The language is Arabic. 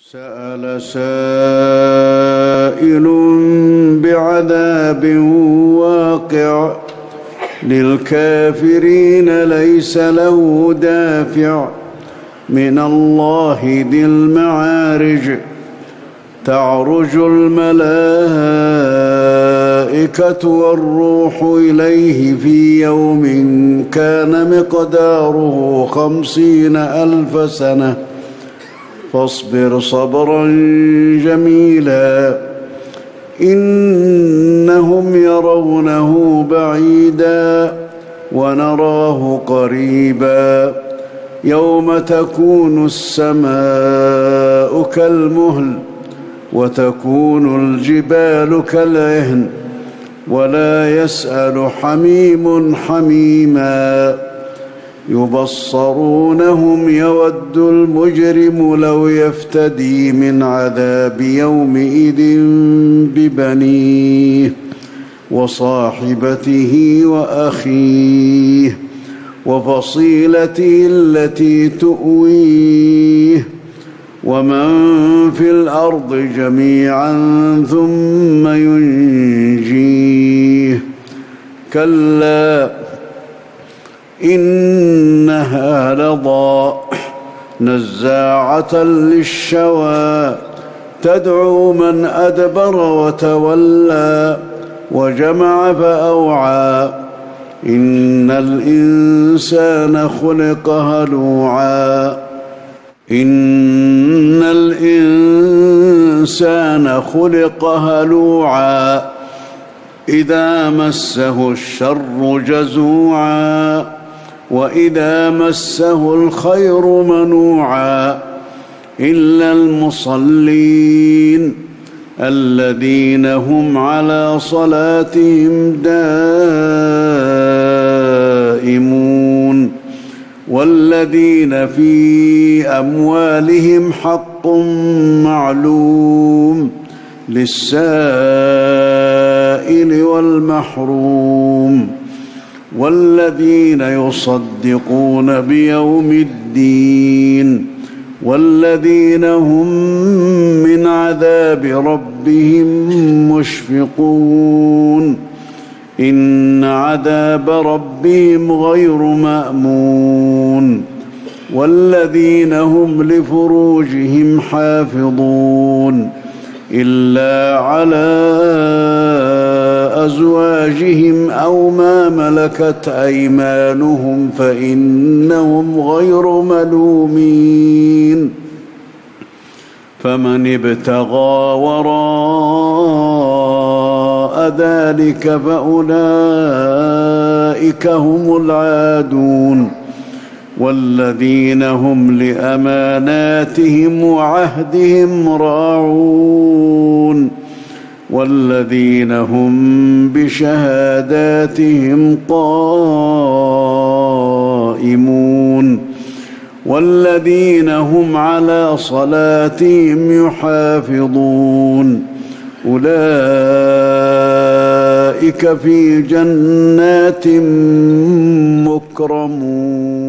سأل سائل بعذاب واقع للكافرين ليس له دافع من الله ذي المعارج تعرج الملائكة والروح إليه في يوم كان مقداره 50,000 سنة فاصبر صبرا جميلا إنهم يرونه بعيدا ونراه قريبا يوم تكون السماء كالمهل وتكون الجبال كالعهن ولا يسأل حميم حميما يبصرونهم يود المجرم لو يفتدي من عذاب يومئذ ببنيه وصاحبته وأخيه وفصيلته التي تؤويه ومن في الأرض جميعا ثم ينجيه كلا إنها لظى نزاعة للشوى تدعو من أدبر وتولى وجمع فأوعى إن الإنسان خلق هلوعا إن الإنسان خلق هلوعا إذا مسه الشر جزوعا وإذا مسه الخير منوعا إلا المصلين الذين هم على صلاتهم دائمون والذين في أموالهم حق معلوم للسائل والمحروم والذين يصدقون بيوم الدين والذين هم من عذاب ربهم مشفقون إن عذاب ربهم غير مأمون والذين هم لفروجهم حافظون إلا على أزواجهم أو ما ملكت أيمانهم فإنهم غير ملومين فمن ابتغى وراء ذلك فأولئك هم العادون والذين هم لأماناتهم وعهدهم راعون والذين هم بشهاداتهم قائمون والذين هم على صلاتهم يحافظون أولئك في جنات مكرمون.